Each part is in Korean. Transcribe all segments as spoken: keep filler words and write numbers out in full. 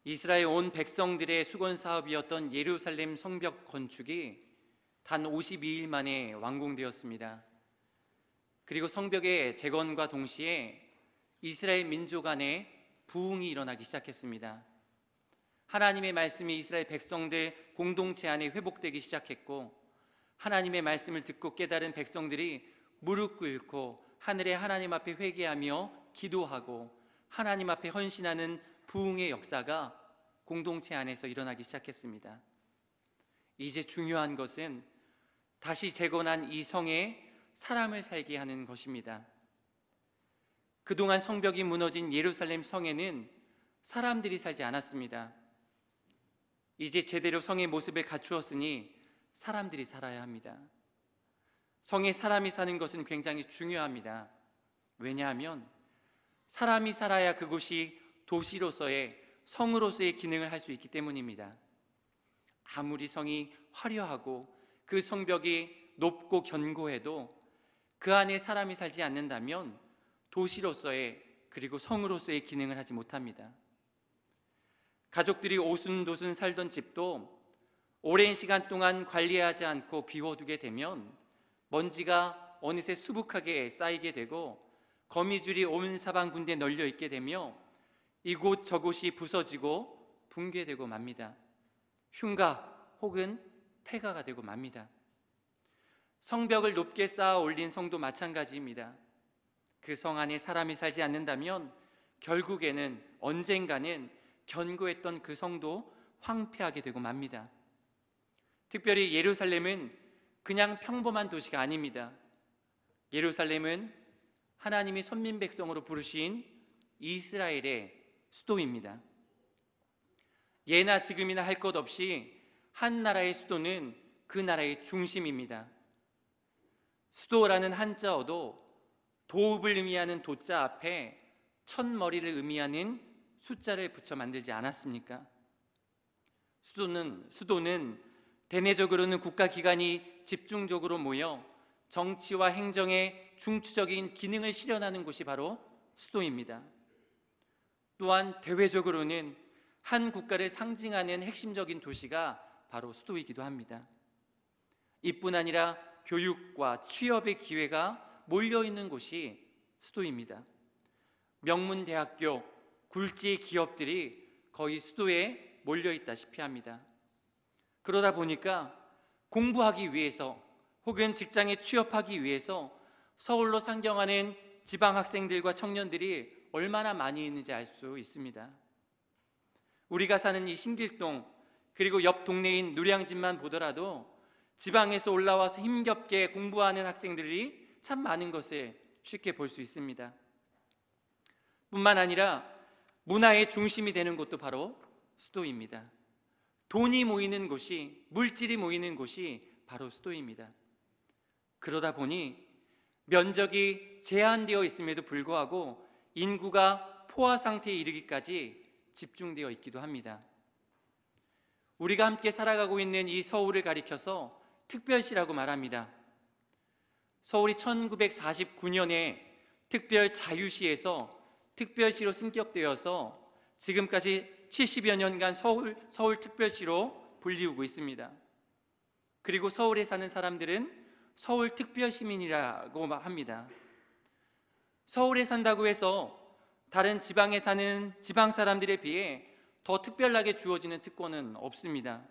이스라엘 온 백성들의 수건 사업이었던 예루살렘 성벽 건축이 단 오십이 일 만에 완공되었습니다. 그리고 성벽의 재건과 동시에 이스라엘 민족 안에 부흥이 일어나기 시작했습니다. 하나님의 말씀이 이스라엘 백성들 공동체 안에 회복되기 시작했고, 하나님의 말씀을 듣고 깨달은 백성들이 무릎 꿇고 하늘의 하나님 앞에 회개하며 기도하고 하나님 앞에 헌신하는 부흥의 역사가 공동체 안에서 일어나기 시작했습니다. 이제 중요한 것은 다시 재건한 이 성에 사람을 살게 하는 것입니다. 그동안 성벽이 무너진 예루살렘 성에는 사람들이 살지 않았습니다. 이제 제대로 성의 모습을 갖추었으니 사람들이 살아야 합니다. 성에 사람이 사는 것은 굉장히 중요합니다. 왜냐하면 사람이 살아야 그곳이 도시로서의, 성으로서의 기능을 할 수 있기 때문입니다. 아무리 성이 화려하고 그 성벽이 높고 견고해도 그 안에 사람이 살지 않는다면 도시로서의, 그리고 성으로서의 기능을 하지 못합니다. 가족들이 오순도순 살던 집도 오랜 시간 동안 관리하지 않고 비워두게 되면 먼지가 어느새 수북하게 쌓이게 되고 거미줄이 온 사방군데 널려 있게 되며 이곳 저곳이 부서지고 붕괴되고 맙니다. 흉가 혹은 폐가가 되고 맙니다. 성벽을 높게 쌓아 올린 성도 마찬가지입니다. 그 성 안에 사람이 살지 않는다면 결국에는 언젠가는 견고했던 그 성도 황폐하게 되고 맙니다. 특별히 예루살렘은 그냥 평범한 도시가 아닙니다. 예루살렘은 하나님이 선민 백성으로 부르신 이스라엘의 수도입니다. 예나 지금이나 할 것 없이 한 나라의 수도는 그 나라의 중심입니다. 수도라는 한자어도 도읍을 의미하는 도자 앞에 첫머리를 의미하는 숫자를 붙여 만들지 않았습니까? 수도는, 수도는 대내적으로는 국가기관이 집중적으로 모여 정치와 행정의 중추적인 기능을 실현하는 곳이 바로 수도입니다. 또한 대외적으로는 한 국가를 상징하는 핵심적인 도시가 바로 수도이기도 합니다. 이뿐 아니라 교육과 취업의 기회가 몰려있는 곳이 수도입니다. 명문대학교, 굴지 기업들이 거의 수도에 몰려있다시피 합니다. 그러다 보니까 공부하기 위해서 혹은 직장에 취업하기 위해서 서울로 상경하는 지방 학생들과 청년들이 얼마나 많이 있는지 알 수 있습니다. 우리가 사는 이 신길동, 그리고 옆 동네인 누량진만 보더라도 지방에서 올라와서 힘겹게 공부하는 학생들이 참 많은 것을 쉽게 볼 수 있습니다. 뿐만 아니라 문화의 중심이 되는 곳도 바로 수도입니다. 돈이 모이는 곳이, 물질이 모이는 곳이 바로 수도입니다. 그러다 보니 면적이 제한되어 있음에도 불구하고 인구가 포화 상태에 이르기까지 집중되어 있기도 합니다. 우리가 함께 살아가고 있는 이 서울을 가리켜서 특별시라고 말합니다. 서울이 천구백사십구 년에 특별 자유시에서 특별시로 승격되어서 지금까지 칠십여 년간 서울, 서울특별시로 불리우고 있습니다. 그리고 서울에 사는 사람들은 서울특별시민이라고 합니다. 서울에 산다고 해서 다른 지방에 사는 지방 사람들에 비해 더 특별하게 주어지는 특권은 없습니다.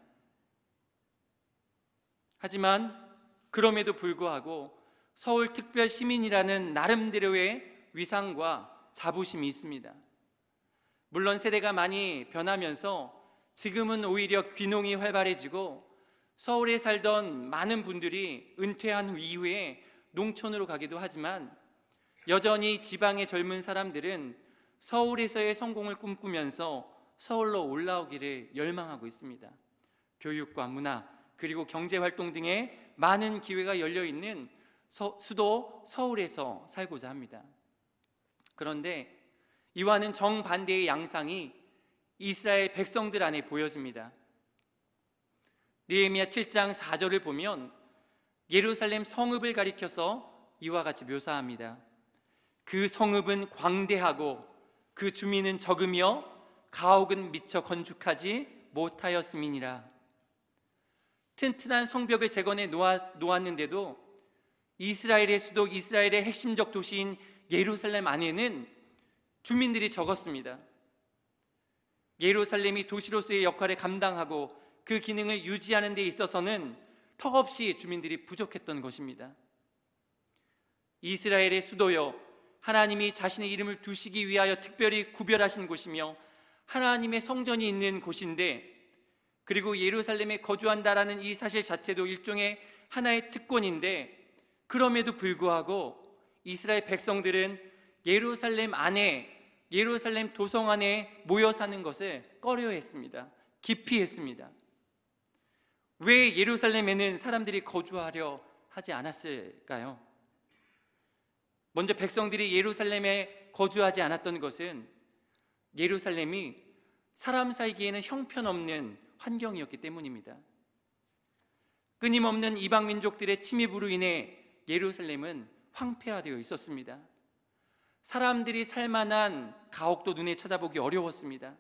하지만 그럼에도 불구하고 서울특별시민이라는 나름대로의 위상과 자부심이 있습니다. 물론 세대가 많이 변하면서 지금은 오히려 귀농이 활발해지고 서울에 살던 많은 분들이 은퇴한 이후에 농촌으로 가기도 하지만 여전히 지방의 젊은 사람들은 서울에서의 성공을 꿈꾸면서 서울로 올라오기를 열망하고 있습니다. 교육과 문화, 그리고 경제활동 등의 많은 기회가 열려있는 서, 수도 서울에서 살고자 합니다. 그런데 이와는 정반대의 양상이 이스라엘 백성들 안에 보여집니다. 느헤미야 칠 장 사 절을 보면 예루살렘 성읍을 가리켜서 이와 같이 묘사합니다. 그 성읍은 광대하고 그 주민은 적으며 가옥은 미처 건축하지 못하였음이니라. 튼튼한 성벽을 재건해 놓아, 놓았는데도 이스라엘의 수도, 이스라엘의 핵심적 도시인 예루살렘 안에는 주민들이 적었습니다. 예루살렘이 도시로서의 역할을 감당하고 그 기능을 유지하는 데 있어서는 턱없이 주민들이 부족했던 것입니다. 이스라엘의 수도여, 하나님이 자신의 이름을 두시기 위하여 특별히 구별하신 곳이며 하나님의 성전이 있는 곳인데, 그리고 예루살렘에 거주한다라는 이 사실 자체도 일종의 하나의 특권인데, 그럼에도 불구하고 이스라엘 백성들은 예루살렘 안에, 예루살렘 도성 안에 모여 사는 것을 꺼려했습니다. 기피했습니다. 왜 예루살렘에는 사람들이 거주하려 하지 않았을까요? 먼저 백성들이 예루살렘에 거주하지 않았던 것은 예루살렘이 사람 살기에는 형편없는 환경이었기 때문입니다. 끊임없는 이방 민족들의 침입으로 인해 예루살렘은 황폐화되어 있었습니다. 사람들이 살만한 가옥도 눈에 찾아보기 어려웠습니다.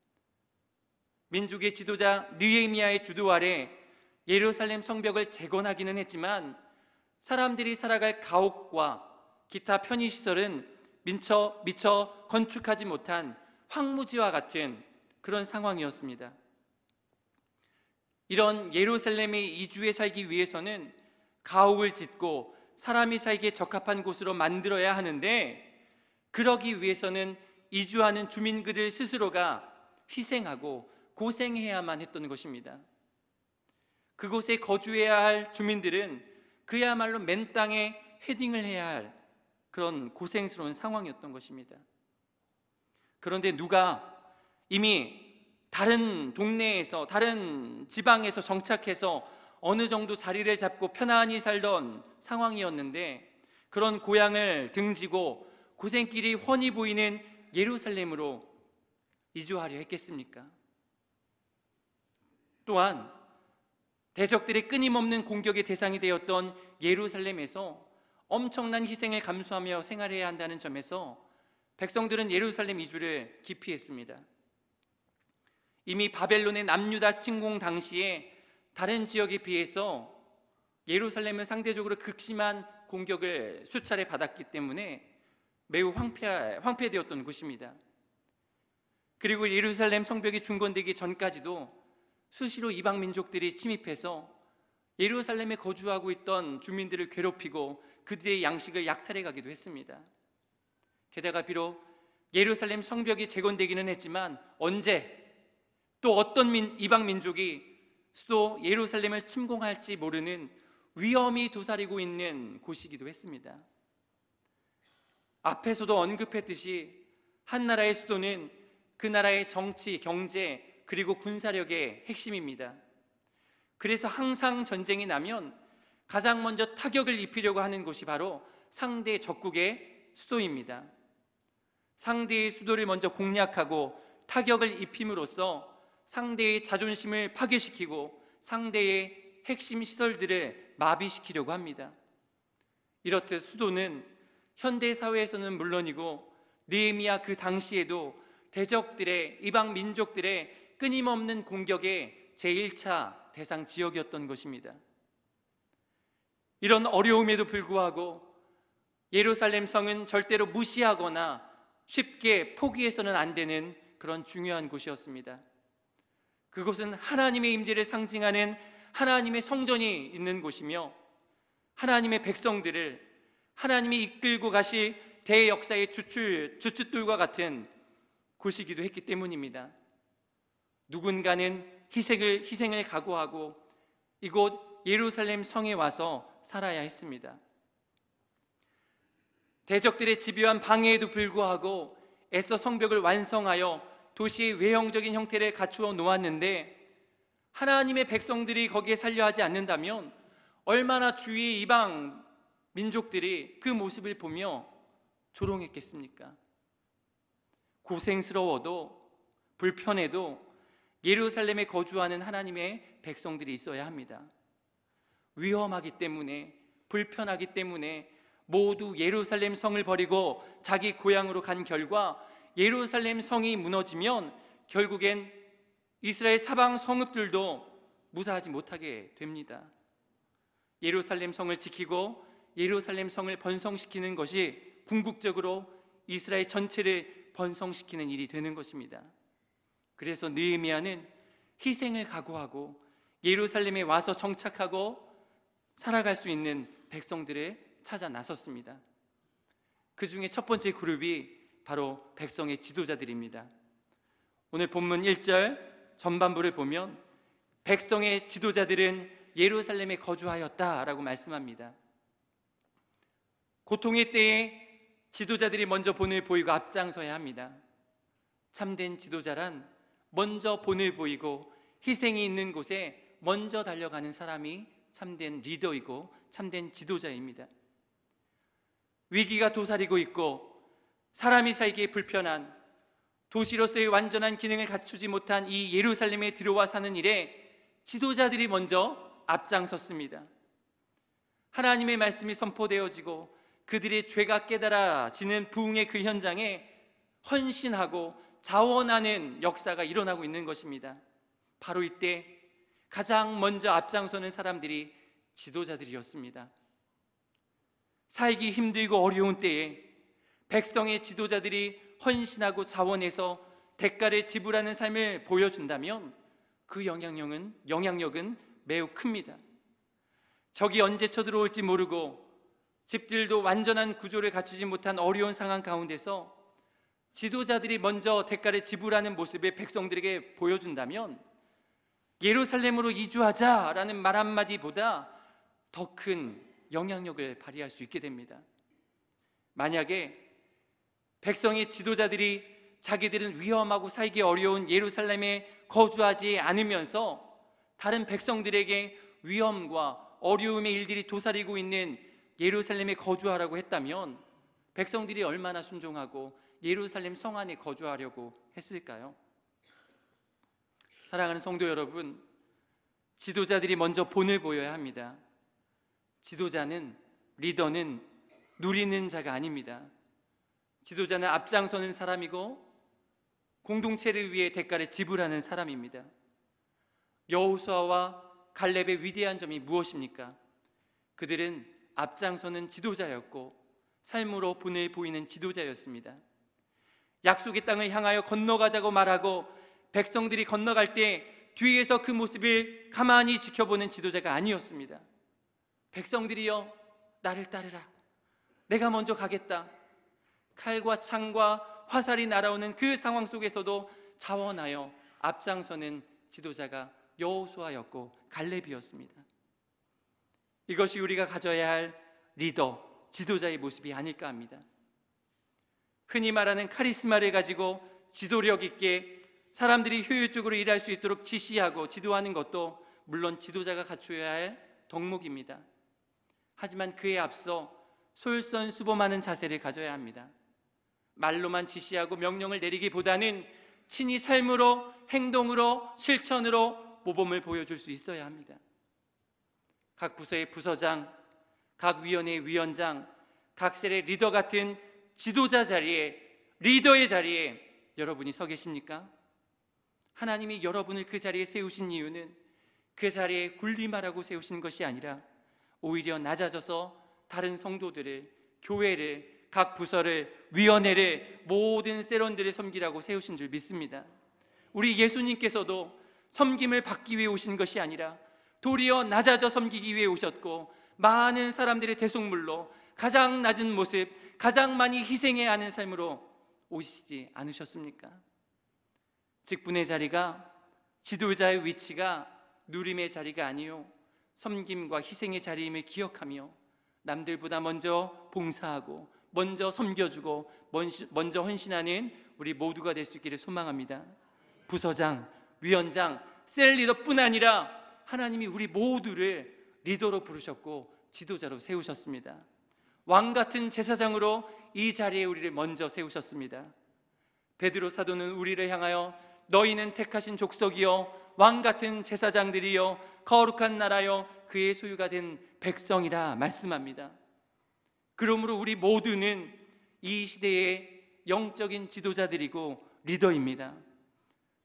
민족의 지도자 느헤미야의 주도 아래 예루살렘 성벽을 재건하기는 했지만 사람들이 살아갈 가옥과 기타 편의시설은 미처, 미처 건축하지 못한 황무지와 같은 그런 상황이었습니다. 이런 예루살렘에 이주해 살기 위해서는 가옥을 짓고 사람이 살기에 적합한 곳으로 만들어야 하는데, 그러기 위해서는 이주하는 주민 그들 스스로가 희생하고 고생해야만 했던 것입니다. 그곳에 거주해야 할 주민들은 그야말로 맨 땅에 헤딩을 해야 할 그런 고생스러운 상황이었던 것입니다. 그런데 누가 이미 다른 동네에서, 다른 지방에서 정착해서 어느 정도 자리를 잡고 편안히 살던 상황이었는데, 그런 고향을 등지고 고생길이 훤히 보이는 예루살렘으로 이주하려 했겠습니까? 또한 대적들의 끊임없는 공격의 대상이 되었던 예루살렘에서 엄청난 희생을 감수하며 생활해야 한다는 점에서 백성들은 예루살렘 이주를 기피했습니다. 이미 바벨론의 남유다 침공 당시에 다른 지역에 비해서 예루살렘은 상대적으로 극심한 공격을 수차례 받았기 때문에 매우 황폐, 황폐되었던 곳입니다. 그리고 예루살렘 성벽이 중건되기 전까지도 수시로 이방 민족들이 침입해서 예루살렘에 거주하고 있던 주민들을 괴롭히고 그들의 양식을 약탈해 가기도 했습니다. 게다가 비록 예루살렘 성벽이 재건되기는 했지만 언제 또 어떤 민, 이방 민족이 수도 예루살렘을 침공할지 모르는 위험이 도사리고 있는 곳이기도 했습니다. 앞에서도 언급했듯이 한 나라의 수도는 그 나라의 정치, 경제, 그리고 군사력의 핵심입니다. 그래서 항상 전쟁이 나면 가장 먼저 타격을 입히려고 하는 곳이 바로 상대 적국의 수도입니다. 상대의 수도를 먼저 공략하고 타격을 입힘으로써 상대의 자존심을 파괴시키고 상대의 핵심 시설들을 마비시키려고 합니다. 이렇듯 수도는 현대 사회에서는 물론이고 느헤미야 그 당시에도 대적들의, 이방 민족들의 끊임없는 공격의 제일 차 대상 지역이었던 것입니다. 이런 어려움에도 불구하고 예루살렘 성은 절대로 무시하거나 쉽게 포기해서는 안 되는 그런 중요한 곳이었습니다. 그곳은 하나님의 임재를 상징하는 하나님의 성전이 있는 곳이며 하나님의 백성들을 하나님이 이끌고 가실 대역사의 주출, 주춧돌과 같은 곳이기도 했기 때문입니다. 누군가는 희생을, 희생을 각오하고 이곳 예루살렘 성에 와서 살아야 했습니다. 대적들의 집요한 방해에도 불구하고 애써 성벽을 완성하여 도시의 외형적인 형태를 갖추어 놓았는데 하나님의 백성들이 거기에 살려 하지 않는다면 얼마나 주위의 이방 민족들이 그 모습을 보며 조롱했겠습니까? 고생스러워도 불편해도 예루살렘에 거주하는 하나님의 백성들이 있어야 합니다. 위험하기 때문에, 불편하기 때문에 모두 예루살렘 성을 버리고 자기 고향으로 간 결과 예루살렘 성이 무너지면 결국엔 이스라엘 사방 성읍들도 무사하지 못하게 됩니다. 예루살렘 성을 지키고 예루살렘 성을 번성시키는 것이 궁극적으로 이스라엘 전체를 번성시키는 일이 되는 것입니다. 그래서 느헤미야는 희생을 각오하고 예루살렘에 와서 정착하고 살아갈 수 있는 백성들을 찾아 나섰습니다. 그 중에 첫 번째 그룹이 바로 백성의 지도자들입니다. 오늘 본문 일 절 전반부를 보면 백성의 지도자들은 예루살렘에 거주하였다라고 말씀합니다. 고통의 때에 지도자들이 먼저 본을 보이고 앞장서야 합니다. 참된 지도자란 먼저 본을 보이고 희생이 있는 곳에 먼저 달려가는 사람이 참된 리더이고 참된 지도자입니다. 위기가 도사리고 있고 사람이 살기에 불편한 도시로서의 완전한 기능을 갖추지 못한 이 예루살렘에 들어와 사는 일에 지도자들이 먼저 앞장섰습니다. 하나님의 말씀이 선포되어지고 그들의 죄가 깨달아지는 부흥의 그 현장에 헌신하고 자원하는 역사가 일어나고 있는 것입니다. 바로 이때 가장 먼저 앞장서는 사람들이 지도자들이었습니다. 살기 힘들고 어려운 때에 백성의 지도자들이 헌신하고 자원해서 대가를 지불하는 삶을 보여준다면 그 영향력은, 영향력은 매우 큽니다. 적이 언제 쳐들어올지 모르고 집들도 완전한 구조를 갖추지 못한 어려운 상황 가운데서 지도자들이 먼저 대가를 지불하는 모습을 백성들에게 보여준다면 예루살렘으로 이주하자라는 말 한마디보다 더 큰 영향력을 발휘할 수 있게 됩니다. 만약에 백성의 지도자들이 자기들은 위험하고 살기 어려운 예루살렘에 거주하지 않으면서 다른 백성들에게 위험과 어려움의 일들이 도사리고 있는 예루살렘에 거주하라고 했다면 백성들이 얼마나 순종하고 예루살렘 성 안에 거주하려고 했을까요? 사랑하는 성도 여러분, 지도자들이 먼저 본을 보여야 합니다. 지도자는, 리더는 누리는 자가 아닙니다. 지도자는 앞장서는 사람이고 공동체를 위해 대가를 지불하는 사람입니다. 여호수아와 갈렙의 위대한 점이 무엇입니까? 그들은 앞장서는 지도자였고 삶으로 본을 보이는 지도자였습니다. 약속의 땅을 향하여 건너가자고 말하고 백성들이 건너갈 때 뒤에서 그 모습을 가만히 지켜보는 지도자가 아니었습니다. 백성들이여 나를 따르라, 내가 먼저 가겠다. 칼과 창과 화살이 날아오는 그 상황 속에서도 자원하여 앞장서는 지도자가 여호수아였고 갈렙이었습니다. 이것이 우리가 가져야 할 리더, 지도자의 모습이 아닐까 합니다. 흔히 말하는 카리스마를 가지고 지도력 있게 사람들이 효율적으로 일할 수 있도록 지시하고 지도하는 것도 물론 지도자가 갖춰야 할 덕목입니다. 하지만 그에 앞서 솔선수범하는 자세를 가져야 합니다. 말로만 지시하고 명령을 내리기보다는 친히 삶으로, 행동으로, 실천으로 모범을 보여줄 수 있어야 합니다. 각 부서의 부서장, 각 위원회의 위원장, 각 셀의 리더 같은 지도자 자리에, 리더의 자리에 여러분이 서 계십니까? 하나님이 여러분을 그 자리에 세우신 이유는 그 자리에 군림하라고 세우신 것이 아니라 오히려 낮아져서 다른 성도들을, 교회를, 각 부서를, 위원회를, 모든 세론들을 섬기라고 세우신 줄 믿습니다. 우리 예수님께서도 섬김을 받기 위해 오신 것이 아니라 도리어 낮아져 섬기기 위해 오셨고 많은 사람들의 대속물로 가장 낮은 모습, 가장 많이 희생해야 하는 삶으로 오시지 않으셨습니까? 직분의 자리가, 지도자의 위치가 누림의 자리가 아니요 섬김과 희생의 자리임을 기억하며 남들보다 먼저 봉사하고 먼저 섬겨주고 먼저 헌신하는 우리 모두가 될 수 있기를 소망합니다. 부서장, 위원장, 셀 리더뿐 아니라 하나님이 우리 모두를 리더로 부르셨고 지도자로 세우셨습니다. 왕 같은 제사장으로 이 자리에 우리를 먼저 세우셨습니다. 베드로 사도는 우리를 향하여 너희는 택하신 족속이요 왕 같은 제사장들이요 거룩한 나라요 그의 소유가 된 백성이라 말씀합니다. 그러므로 우리 모두는 이 시대의 영적인 지도자들이고 리더입니다.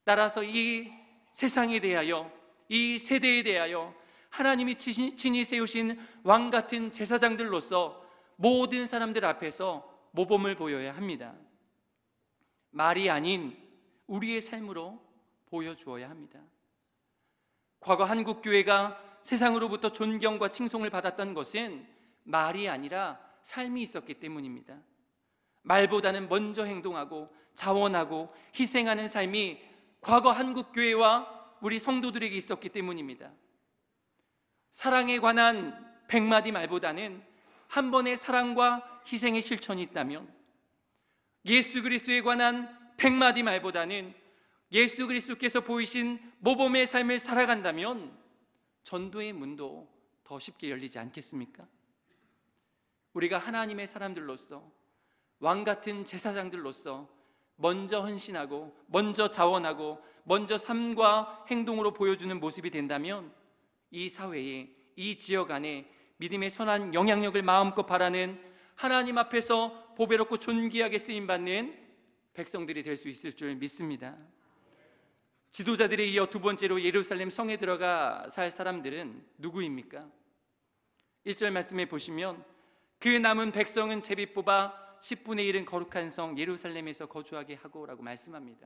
따라서 이 세상에 대하여, 이 세대에 대하여 하나님이 친히 세우신 왕 같은 제사장들로서 모든 사람들 앞에서 모범을 보여야 합니다. 말이 아닌 우리의 삶으로 보여주어야 합니다. 과거 한국 교회가 세상으로부터 존경과 칭송을 받았던 것은 말이 아니라 삶이 있었기 때문입니다. 말보다는 먼저 행동하고 자원하고 희생하는 삶이 과거 한국 교회와 우리 성도들에게 있었기 때문입니다. 사랑에 관한 백마디 말보다는 한 번의 사랑과 희생의 실천이 있다면, 예수 그리스도에 관한 백마디 말보다는 예수 그리스도께서 보이신 모범의 삶을 살아간다면 전도의 문도 더 쉽게 열리지 않겠습니까? 우리가 하나님의 사람들로서, 왕 같은 제사장들로서 먼저 헌신하고 먼저 자원하고 먼저 삶과 행동으로 보여주는 모습이 된다면 이 사회에, 이 지역 안에 믿음의 선한 영향력을 마음껏 바라는, 하나님 앞에서 보배롭고 존귀하게 쓰임받는 백성들이 될 수 있을 줄 믿습니다. 지도자들에 이어 두 번째로 예루살렘 성에 들어가 살 사람들은 누구입니까? 일 절 말씀에 보시면 그 남은 백성은 제비 뽑아 십분의 일은 거룩한 성 예루살렘에서 거주하게 하고 라고 말씀합니다.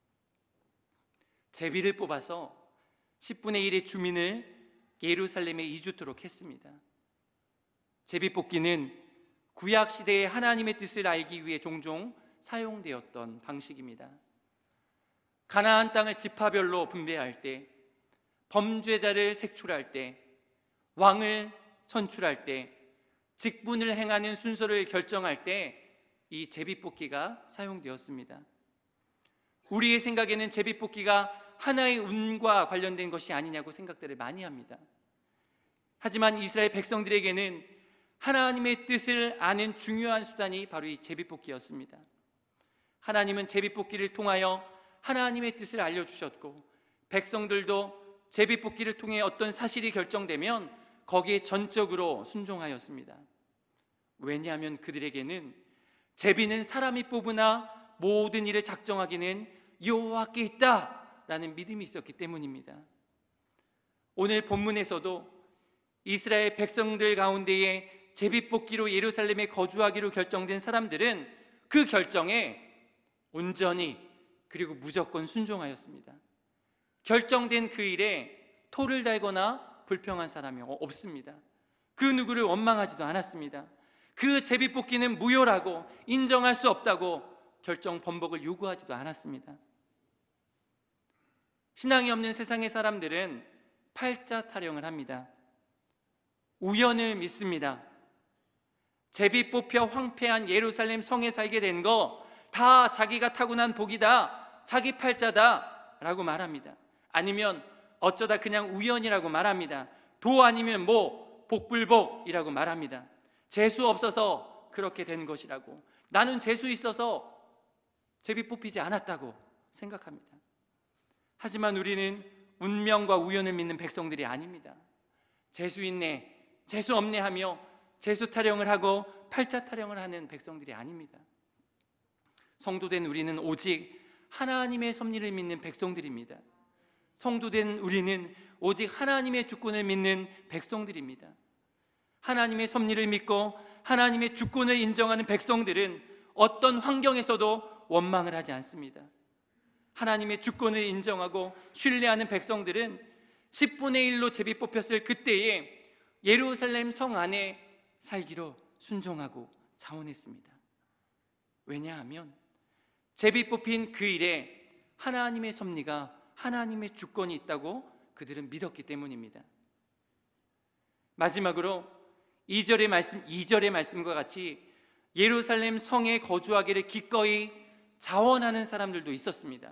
제비를 뽑아서 십분의 일의 주민을 예루살렘에 이주토록 했습니다. 제비 뽑기는 구약시대의 하나님의 뜻을 알기 위해 종종 사용되었던 방식입니다. 가나안 땅을 지파별로 분배할 때, 범죄자를 색출할 때, 왕을 선출할 때, 직분을 행하는 순서를 결정할 때 이 제비뽑기가 사용되었습니다. 우리의 생각에는 제비뽑기가 하나의 운과 관련된 것이 아니냐고 생각들을 많이 합니다. 하지만 이스라엘 백성들에게는 하나님의 뜻을 아는 중요한 수단이 바로 이 제비뽑기였습니다. 하나님은 제비뽑기를 통하여 하나님의 뜻을 알려주셨고, 백성들도 제비뽑기를 통해 어떤 사실이 결정되면 거기에 전적으로 순종하였습니다. 왜냐하면 그들에게는 제비는 사람이 뽑으나 모든 일을 작정하기는 여호와께 있다라는 믿음이 있었기 때문입니다. 오늘 본문에서도 이스라엘 백성들 가운데에 제비뽑기로 예루살렘에 거주하기로 결정된 사람들은 그 결정에 온전히 그리고 무조건 순종하였습니다. 결정된 그 일에 토를 달거나 불평한 사람이 없습니다. 그 누구를 원망하지도 않았습니다. 그 제비뽑기는 무효라고, 인정할 수 없다고 결정 번복을 요구하지도 않았습니다. 신앙이 없는 세상의 사람들은 팔자 타령을 합니다. 우연을 믿습니다. 제비 뽑혀 황폐한 예루살렘 성에 살게 된 거 다 자기가 타고난 복이다, 자기 팔자다 라고 말합니다. 아니면 어쩌다 그냥 우연이라고 말합니다. 도 아니면 뭐 복불복이라고 말합니다. 재수 없어서 그렇게 된 것이라고, 나는 재수 있어서 제비 뽑히지 않았다고 생각합니다. 하지만 우리는 운명과 우연을 믿는 백성들이 아닙니다. 재수 있네, 재수 없네 하며 재수 타령을 하고 팔자 타령을 하는 백성들이 아닙니다. 성도된 우리는 오직 하나님의 섭리를 믿는 백성들입니다. 성도된 우리는 오직 하나님의 주권을 믿는 백성들입니다. 하나님의 섭리를 믿고 하나님의 주권을 인정하는 백성들은 어떤 환경에서도 원망을 하지 않습니다. 하나님의 주권을 인정하고 신뢰하는 백성들은 십분의 일로 제비 뽑혔을 그때에 예루살렘 성 안에 살기로 순종하고 자원했습니다. 왜냐하면 제비 뽑힌 그 일에 하나님의 섭리가, 하나님의 주권이 있다고 그들은 믿었기 때문입니다. 마지막으로 이 절의 말씀, 이 절의 말씀과 같이 예루살렘 성에 거주하기를 기꺼이 자원하는 사람들도 있었습니다.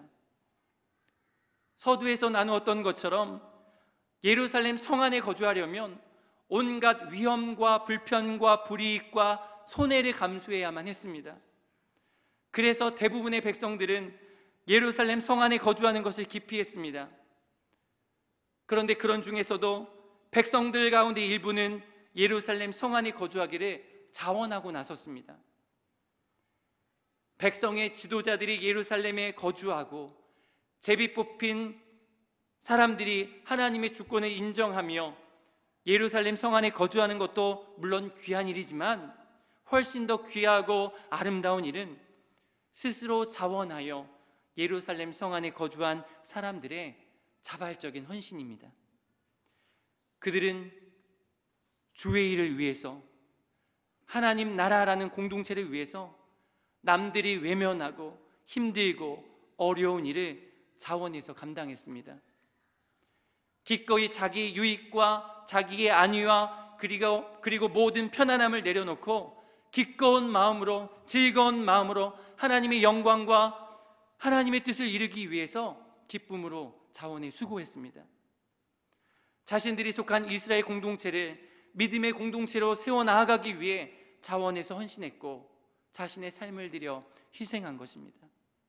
서두에서 나누었던 것처럼 예루살렘 성 안에 거주하려면 온갖 위험과 불편과 불이익과 손해를 감수해야만 했습니다. 그래서 대부분의 백성들은 예루살렘 성 안에 거주하는 것을 기피했습니다. 그런데 그런 중에서도 백성들 가운데 일부는 예루살렘 성 안에 거주하기를 자원하고 나섰습니다. 백성의 지도자들이 예루살렘에 거주하고 제비 뽑힌 사람들이 하나님의 주권을 인정하며 예루살렘 성 안에 거주하는 것도 물론 귀한 일이지만 훨씬 더 귀하고 아름다운 일은 스스로 자원하여 예루살렘 성 안에 거주한 사람들의 자발적인 헌신입니다. 그들은 주의 일을 위해서, 하나님 나라라는 공동체를 위해서 남들이 외면하고 힘들고 어려운 일을 자원해서 감당했습니다. 기꺼이 자기 유익과 자기의 안위와 그리고, 그리고 모든 편안함을 내려놓고 기꺼운 마음으로, 즐거운 마음으로 하나님의 영광과 하나님의 뜻을 이루기 위해서 기쁨으로 자원해 수고했습니다. 자신들이 속한 이스라엘 공동체를 믿음의 공동체로 세워나가기 위해 자원해서 헌신했고 자신의 삶을 들여 희생한 것입니다.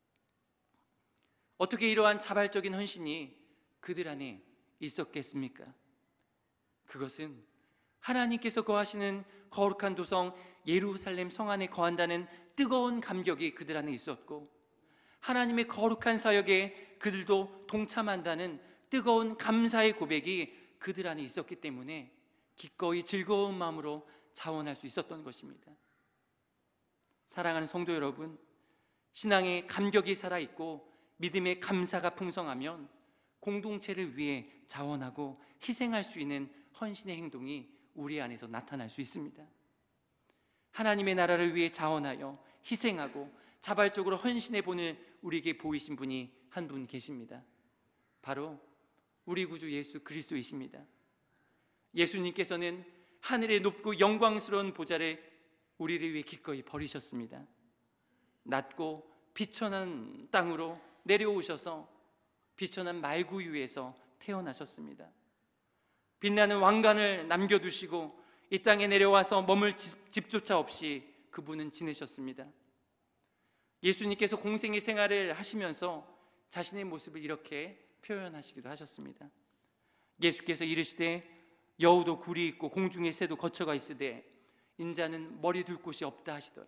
어떻게 이러한 자발적인 헌신이 그들 안에 있었겠습니까? 그것은 하나님께서 거하시는 거룩한 도성 예루살렘 성 안에 거한다는 뜨거운 감격이 그들 안에 있었고, 하나님의 거룩한 사역에 그들도 동참한다는 뜨거운 감사의 고백이 그들 안에 있었기 때문에 기꺼이 즐거운 마음으로 자원할 수 있었던 것입니다. 사랑하는 성도 여러분, 신앙의 감격이 살아있고 믿음의 감사가 풍성하면 공동체를 위해 자원하고 희생할 수 있는 헌신의 행동이 우리 안에서 나타날 수 있습니다. 하나님의 나라를 위해 자원하여 희생하고 자발적으로 헌신해 보는 우리에게 보이신 분이 한 분 계십니다. 바로 우리 구주 예수 그리스도이십니다. 예수님께서는 하늘의 높고 영광스러운 보좌를 우리를 위해 기꺼이 버리셨습니다. 낮고 비천한 땅으로 내려오셔서 비천한 말구 위에서 태어나셨습니다. 빛나는 왕관을 남겨두시고 이 땅에 내려와서 머물 집, 집조차 없이 그분은 지내셨습니다. 예수님께서 공생의 생활을 하시면서 자신의 모습을 이렇게 표현하시기도 하셨습니다. 예수께서 이르시되 여우도 굴이 있고 공중의 새도 거처가 있으되 인자는 머리 둘 곳이 없다 하시더라.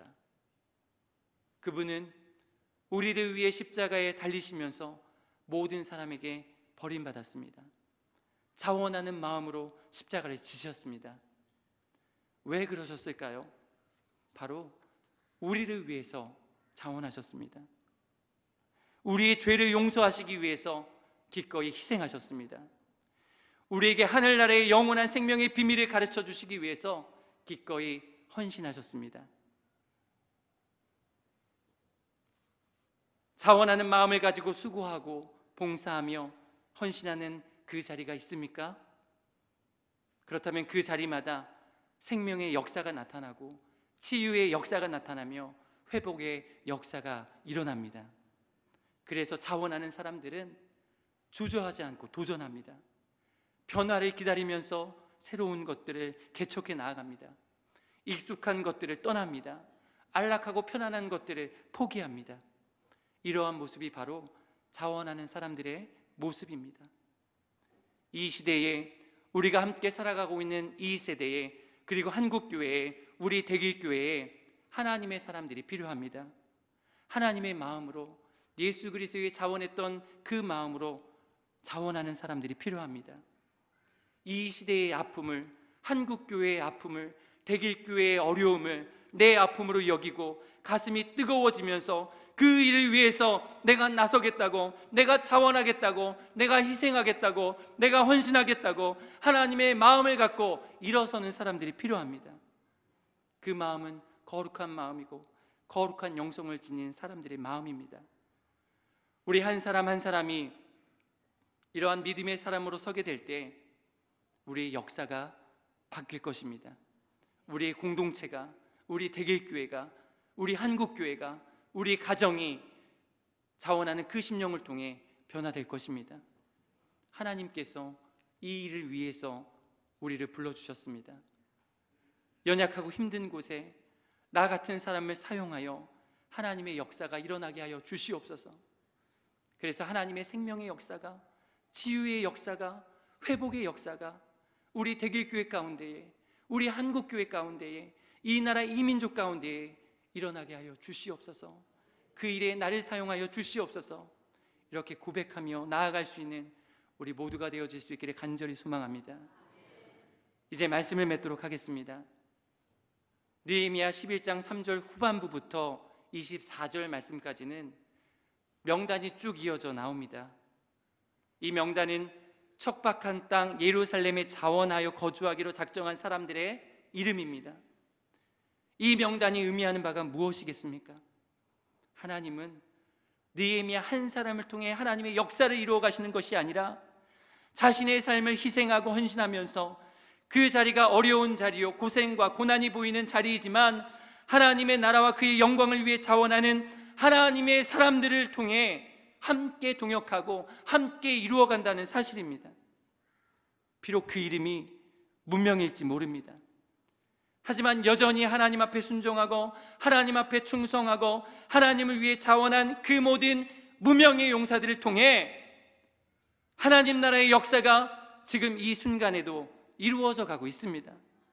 그분은 우리를 위해 십자가에 달리시면서 모든 사람에게 버림받았습니다. 자원하는 마음으로 십자가를 지셨습니다. 왜 그러셨을까요? 바로 우리를 위해서 자원하셨습니다. 우리의 죄를 용서하시기 위해서 기꺼이 희생하셨습니다. 우리에게 하늘나라의 영원한 생명의 비밀을 가르쳐 주시기 위해서 기꺼이 헌신하셨습니다. 자원하는 마음을 가지고 수고하고 봉사하며 헌신하는 그 자리가 있습니까? 그렇다면 그 자리마다 생명의 역사가 나타나고 치유의 역사가 나타나며 회복의 역사가 일어납니다. 그래서 자원하는 사람들은 주저하지 않고 도전합니다. 변화를 기다리면서 새로운 것들을 개척해 나아갑니다. 익숙한 것들을 떠납니다. 안락하고 편안한 것들을 포기합니다. 이러한 모습이 바로 자원하는 사람들의 모습입니다. 이 시대에 우리가 함께 살아가고 있는 이 세대에, 그리고 한국교회에, 우리 대길교회에 하나님의 사람들이 필요합니다. 하나님의 마음으로, 예수 그리스도의 자원했던 그 마음으로 자원하는 사람들이 필요합니다. 이 시대의 아픔을, 한국교회의 아픔을, 대길교회의 어려움을 내 아픔으로 여기고 가슴이 뜨거워지면서 그 일을 위해서 내가 나서겠다고, 내가 자원하겠다고, 내가 희생하겠다고, 내가 헌신하겠다고 하나님의 마음을 갖고 일어서는 사람들이 필요합니다. 그 마음은 거룩한 마음이고 거룩한 영성을 지닌 사람들의 마음입니다. 우리 한 사람 한 사람이 이러한 믿음의 사람으로 서게 될 때 우리의 역사가 바뀔 것입니다. 우리의 공동체가, 우리 대길교회가, 우리 한국교회가, 우리 가정이 자원하는 그 심령을 통해 변화될 것입니다. 하나님께서 이 일을 위해서 우리를 불러주셨습니다. 연약하고 힘든 곳에 나 같은 사람을 사용하여 하나님의 역사가 일어나게 하여 주시옵소서. 그래서 하나님의 생명의 역사가, 치유의 역사가, 회복의 역사가 우리 대길교회 가운데에, 우리 한국교회 가운데에, 이 나라 이 민족 가운데에 일어나게 하여 주시옵소서. 그 일에 나를 사용하여 주시옵소서. 이렇게 고백하며 나아갈 수 있는 우리 모두가 되어질 수 있기를 간절히 소망합니다. 이제 말씀을 맺도록 하겠습니다. 느헤미야 십일 장 삼 절 후반부부터 이십사 절 말씀까지는 명단이 쭉 이어져 나옵니다. 이 명단은 척박한 땅 예루살렘에 자원하여 거주하기로 작정한 사람들의 이름입니다. 이 명단이 의미하는 바가 무엇이겠습니까? 하나님은 느헤미야 한 사람을 통해 하나님의 역사를 이루어 가시는 것이 아니라 자신의 삶을 희생하고 헌신하면서 그 자리가 어려운 자리요, 고생과 고난이 보이는 자리이지만 하나님의 나라와 그의 영광을 위해 자원하는 하나님의 사람들을 통해 함께 동역하고 함께 이루어간다는 사실입니다. 비록 그 이름이 무명일지 모릅니다. 하지만 여전히 하나님 앞에 순종하고 하나님 앞에 충성하고 하나님을 위해 자원한 그 모든 무명의 용사들을 통해 하나님 나라의 역사가 지금 이 순간에도 이루어져 가고 있습니다.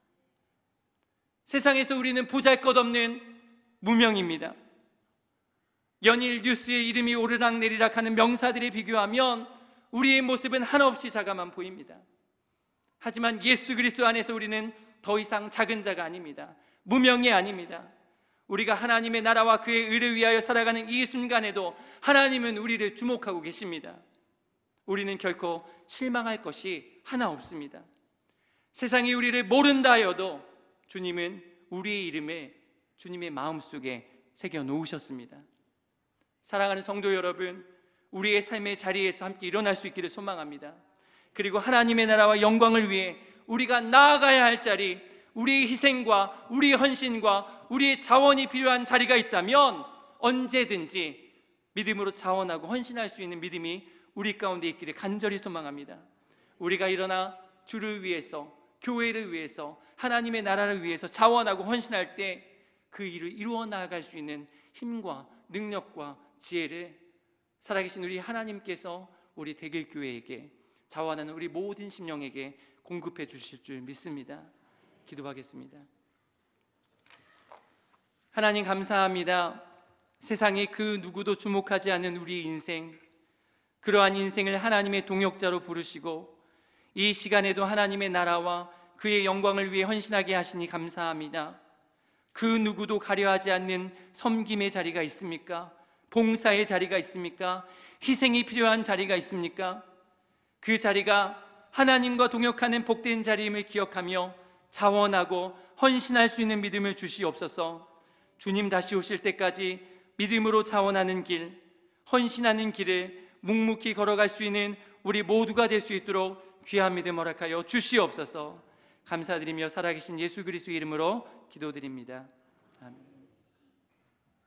세상에서 우리는 보잘것없는 무명입니다. 연일 뉴스에 이름이 오르락내리락 하는 명사들에 비교하면 우리의 모습은 한없이 작아만 보입니다. 하지만 예수 그리스도 안에서 우리는 더 이상 작은 자가 아닙니다. 무명이 아닙니다. 우리가 하나님의 나라와 그의 의를 위하여 살아가는 이 순간에도 하나님은 우리를 주목하고 계십니다. 우리는 결코 실망할 것이 하나 없습니다. 세상이 우리를 모른다 하여도 주님은 우리의 이름을 주님의 마음속에 새겨 놓으셨습니다. 사랑하는 성도 여러분, 우리의 삶의 자리에서 함께 일어날 수 있기를 소망합니다. 그리고 하나님의 나라와 영광을 위해 우리가 나아가야 할 자리, 우리의 희생과 우리의 헌신과 우리의 자원이 필요한 자리가 있다면 언제든지 믿음으로 자원하고 헌신할 수 있는 믿음이 우리 가운데 있기를 간절히 소망합니다. 우리가 일어나 주를 위해서, 교회를 위해서, 하나님의 나라를 위해서 자원하고 헌신할 때 그 일을 이루어 나아갈 수 있는 힘과 능력과 지혜를 살아계신 우리 하나님께서 우리 대길교회에게, 자원하는 우리 모든 심령에게 공급해 주실 줄 믿습니다. 기도하겠습니다. 하나님 감사합니다. 세상에 그 누구도 주목하지 않는 우리 인생, 그러한 인생을 하나님의 동역자로 부르시고 이 시간에도 하나님의 나라와 그의 영광을 위해 헌신하게 하시니 감사합니다. 그 누구도 가려하지 않는 섬김의 자리가 있습니까? 봉사의 자리가 있습니까? 희생이 필요한 자리가 있습니까? 그 자리가 하나님과 동역하는 복된 자리임을 기억하며 자원하고 헌신할 수 있는 믿음을 주시옵소서. 주님 다시 오실 때까지 믿음으로 자원하는 길, 헌신하는 길을 묵묵히 걸어갈 수 있는 우리 모두가 될 수 있도록 귀한 믿음 허락하여 주시옵소서. 감사드리며 살아계신 예수 그리스도 이름으로 기도드립니다. 아멘.